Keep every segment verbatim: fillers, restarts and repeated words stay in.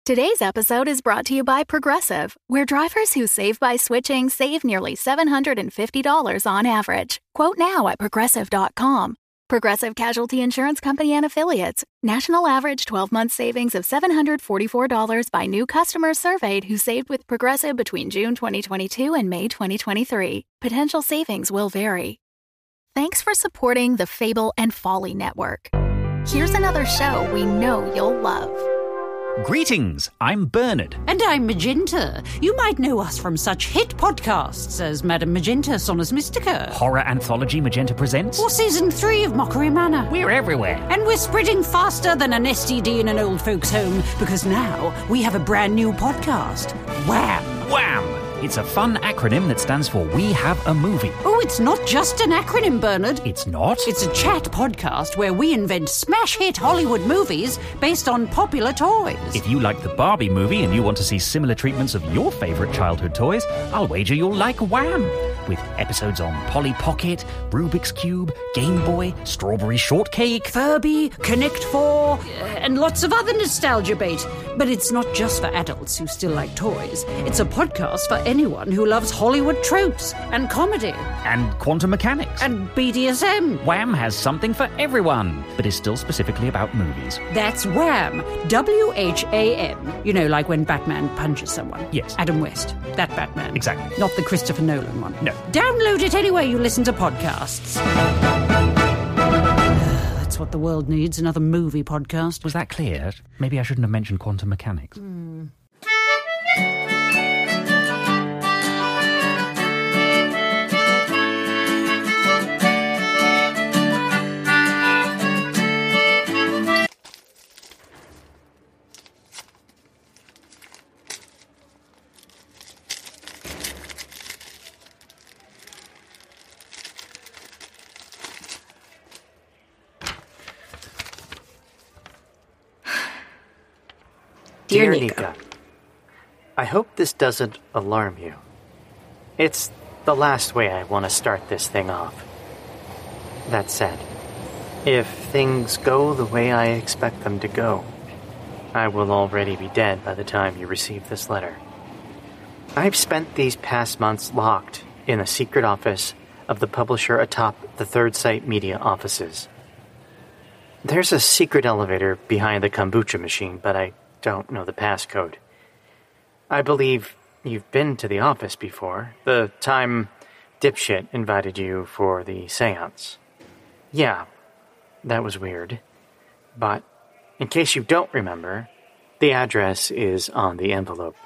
Today's episode is brought to you by Progressive, where drivers who save by switching save nearly seven hundred fifty dollars on average. Quote now at progressive dot com. Progressive Casualty Insurance Company and Affiliates. National average twelve-month savings of seven hundred forty-four dollars by new customers surveyed who saved with Progressive between June twenty twenty-two and May twenty twenty-three. Potential savings will vary. Thanks for supporting the Fable and Folly Network. Here's another show we know you'll love. Greetings, I'm Bernard. And I'm Magenta. You might know us from such hit podcasts as Madame Magenta, Sonus Mystica. Horror anthology Magenta Presents. Or Season three of Mockery Manor. We're everywhere. And we're spreading faster than an S T D in an old folks' home, because now we have a brand new podcast. Wham! Wham! It's a fun acronym that stands for We Have a Movie. Oh, it's not just an acronym, Bernard. It's not? It's a chat podcast where we invent smash hit Hollywood movies based on popular toys. If you like the Barbie movie and you want to see similar treatments of your favourite childhood toys, I'll wager you'll like Wham! With episodes on Polly Pocket, Rubik's Cube, Game Boy, Strawberry Shortcake, Furby, Connect Four, and lots of other nostalgia bait. But it's not just for adults who still like toys. It's a podcast for anyone who loves Hollywood tropes and comedy. And quantum mechanics. And B D S M. Wham has something for everyone, but is still specifically about movies. That's Wham! W H A M. You know, like when Batman punches someone. Yes. Adam West. That Batman. Exactly. Not the Christopher Nolan one. No. Download it anywhere you listen to podcasts. That's what the world needs, another movie podcast. Was that clear? Maybe I shouldn't have mentioned quantum mechanics. Mm. Dear Nika, I hope this doesn't alarm you. It's the last way I want to start this thing off. That said, if things go the way I expect them to go, I will already be dead by the time you receive this letter. I've spent these past months locked in a secret office of the publisher atop the Third Sight Media offices. There's a secret elevator behind the kombucha machine, but I don't know the passcode. I believe you've been to the office before, the time Dipshit invited you for the seance. Yeah, that was weird. But, in case you don't remember, the address is on the envelope.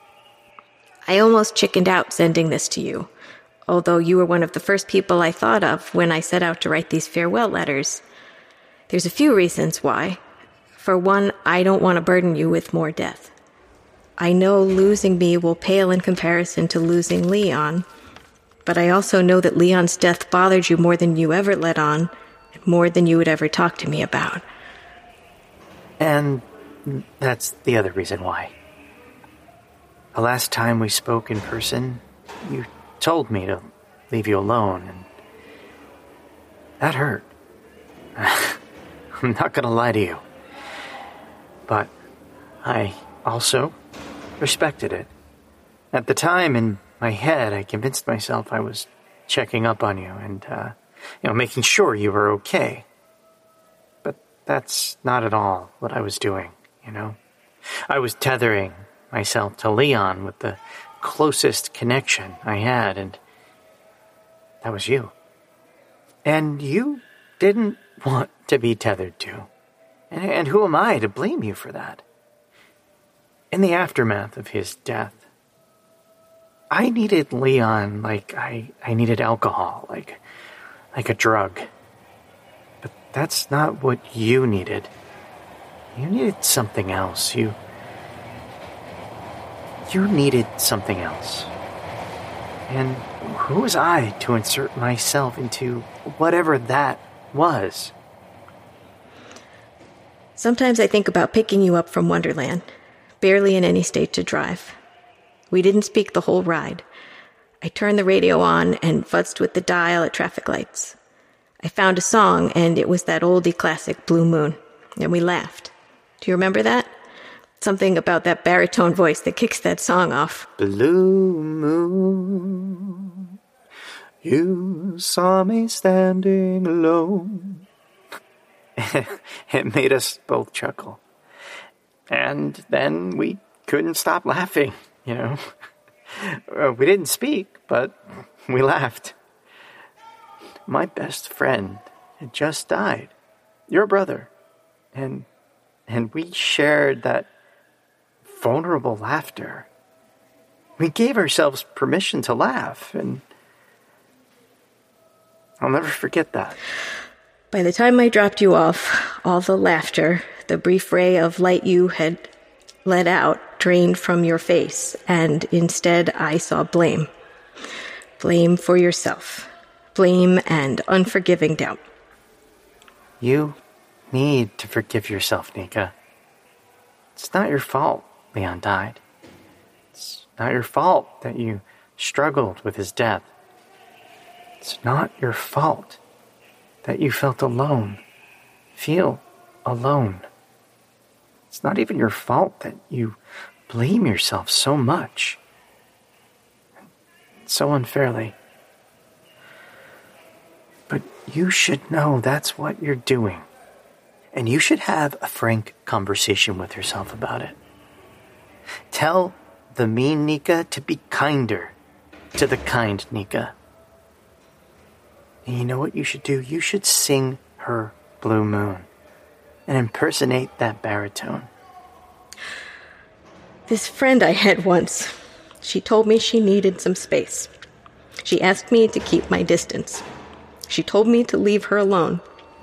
I almost chickened out sending this to you, although you were one of the first people I thought of when I set out to write these farewell letters. There's a few reasons why. For one, I don't want to burden you with more death. I know losing me will pale in comparison to losing Leon, but I also know that Leon's death bothered you more than you ever let on, and more than you would ever talk to me about. And that's the other reason why. The last time we spoke in person, you told me to leave you alone, and that hurt. I'm not gonna lie to you. But I also respected it. At the time, in my head, I convinced myself I was checking up on you and, uh, you know, making sure you were okay. But that's not at all what I was doing, you know? I was tethering myself to Leon with the closest connection I had, and that was you. And you didn't want to be tethered to. And who am I to blame you for that? In the aftermath of his death, I needed Leon like I, I needed alcohol, like, like a drug. But that's not what you needed. You needed something else. You, you needed something else. And who was I to insert myself into whatever that was? Sometimes I think about picking you up from Wonderland, barely in any state to drive. We didn't speak the whole ride. I turned the radio on and futzed with the dial at traffic lights. I found a song, and it was that oldie classic, Blue Moon, and we laughed. Do you remember that? something about that baritone voice that kicks that song off. Blue moon, you saw me standing alone. It made us both chuckle. And then we couldn't stop laughing, you know. We didn't speak, but we laughed. My best friend had just died, your brother, and and we shared that vulnerable laughter. We gave ourselves permission to laugh, and I'll never forget that. By the time I dropped you off, all the laughter, the brief ray of light you had let out, drained from your face, and instead I saw blame. Blame for yourself. Blame and unforgiving doubt. You need to forgive yourself, Nika. It's not your fault Leon died. It's not your fault that you struggled with his death. It's not your fault that you felt alone. Feel alone. It's not even your fault that you blame yourself so much. So unfairly. But you should know that's what you're doing. And you should have a frank conversation with yourself about it. Tell the mean Nika to be kinder to the kind Nika. And you know what you should do? You should sing her Blue Moon and impersonate that baritone. This friend I had once, she told me she needed some space. She asked me to keep my distance. She told me to leave her alone.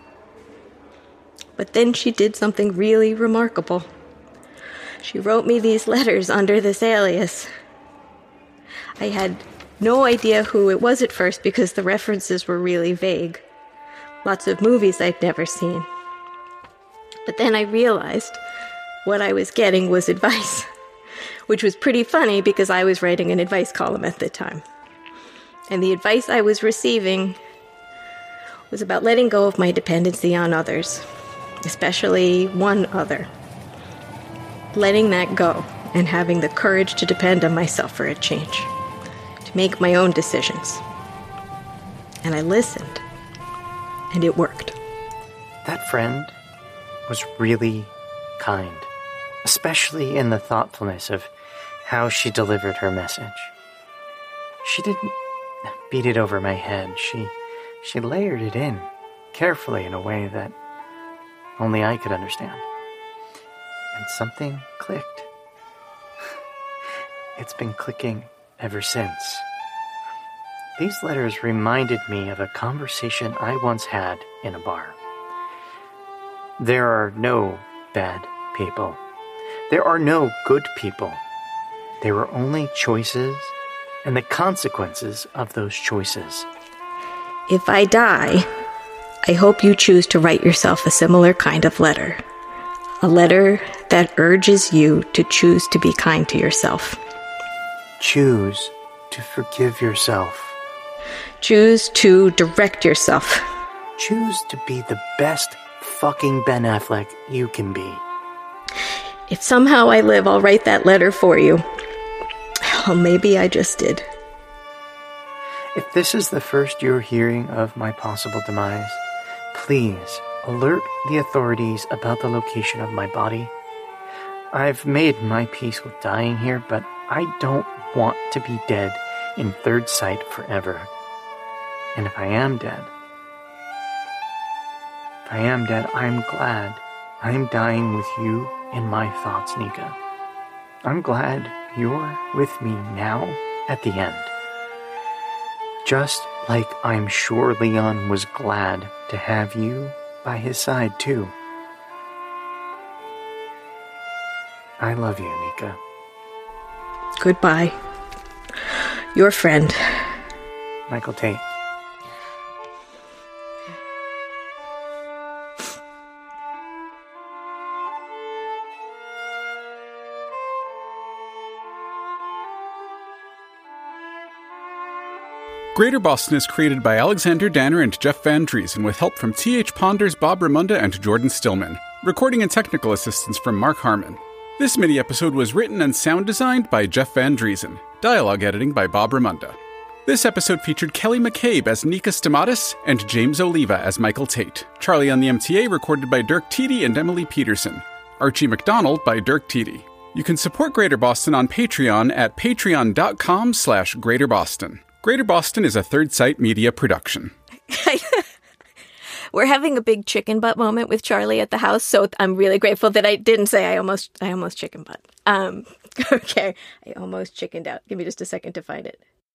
But then she did something really remarkable. She wrote me these letters under this alias. I had no idea who it was at first because the references were really vague. Lots of movies I'd never seen. But then I realized what I was getting was advice, which was pretty funny because I was writing an advice column at the time. And the advice I was receiving was about letting go of my dependency on others, especially one other. Letting that go and having the courage to depend on myself for a change, to make my own decisions. And I listened, and it worked. That friend was really kind, especially in the thoughtfulness of how she delivered her message. She didn't beat it over my head. She she layered it in carefully in a way that only I could understand. And something clicked. It's been clicking ever since. These letters reminded me of a conversation I once had in a bar. There are no bad people. There are no good people. There are only choices and the consequences of those choices. If I die, I hope you choose to write yourself a similar kind of letter. A letter that urges you to choose to be kind to yourself. Choose to forgive yourself. Choose to direct yourself. Choose to be the best fucking Ben Affleck you can be. If somehow I live, I'll write that letter for you. Well, maybe I just did. If this is the first you're hearing of my possible demise, please alert the authorities about the location of my body. I've made my peace with dying here, but I don't want to be dead in third sight forever. And if I am dead, if I am dead, I'm glad I'm dying with you in my thoughts, Nika. I'm glad you're with me now at the end. Just like I'm sure Leon was glad to have you by his side, too. I love you, Nika. Goodbye. Your friend, Michael Tate. Greater Boston is created by Alexander Danner and Jeff Van Driesen with help from T H Ponders, Bob Ramunda, and Jordan Stillman. Recording and technical assistance from Mark Harmon. This mini-episode was written and sound designed by Jeff Van Driesen. Dialogue editing by Bob Ramunda. This episode featured Kelly McCabe as Nika Stamatis and James Oliva as Michael Tate. Charlie on the M T A recorded by Dirk Teedy and Emily Peterson. Archie McDonald by Dirk Teedy. You can support Greater Boston on Patreon at patreon.com slash Greater Boston. Greater Boston is a Third Sight Media production. We're having a big chicken butt moment with Charlie at the house, so I'm really grateful that I didn't say I almost I almost chicken butt. Um, okay, I almost chickened out. Give me just a second to find it.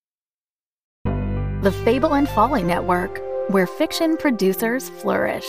The Fable and Folly Network, where fiction producers flourish.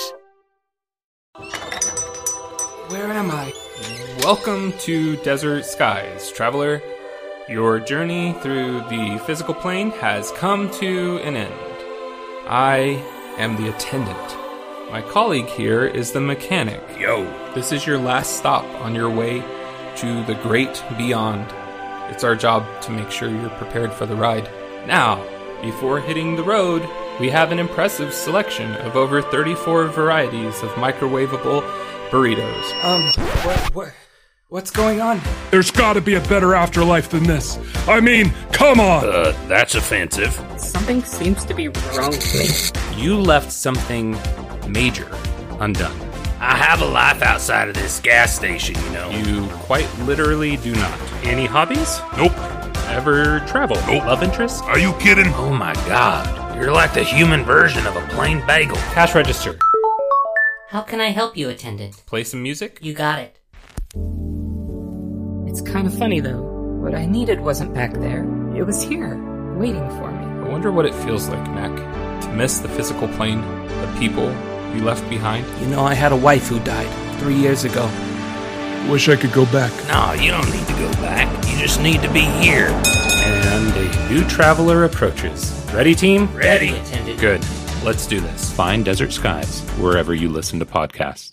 Where am I? Welcome to Desert Skies, traveler. Your journey through the physical plane has come to an end. I am the attendant. My colleague here is the mechanic. Yo. This is your last stop on your way to the great beyond. It's our job to make sure you're prepared for the ride. Now, before hitting the road, we have an impressive selection of over thirty-four varieties of microwavable burritos. Um, what, what, what's going on? There's gotta be a better afterlife than this. I mean, come on! Uh, that's offensive. Something seems to be wrong with me. You left something major undone. I have a life outside of this gas station, you know. You quite literally do not. Any hobbies? Nope. Ever travel? Nope. Love interest? Are you kidding? Oh my god. You're like the human version of a plain bagel. Cash register. How can I help you, attendant? Play some music? You got it. It's kind of funny, though. What I needed wasn't back there. It was here, waiting for me. I wonder what it feels like, Mac, to miss the physical plane, the people you left behind. You know, I had a wife who died three years ago. Wish I could go back. No, you don't need to go back. You just need to be here. And a new traveler approaches. Ready, team? Ready. Attendant. Good. Let's do this. Find Desert Skies wherever you listen to podcasts.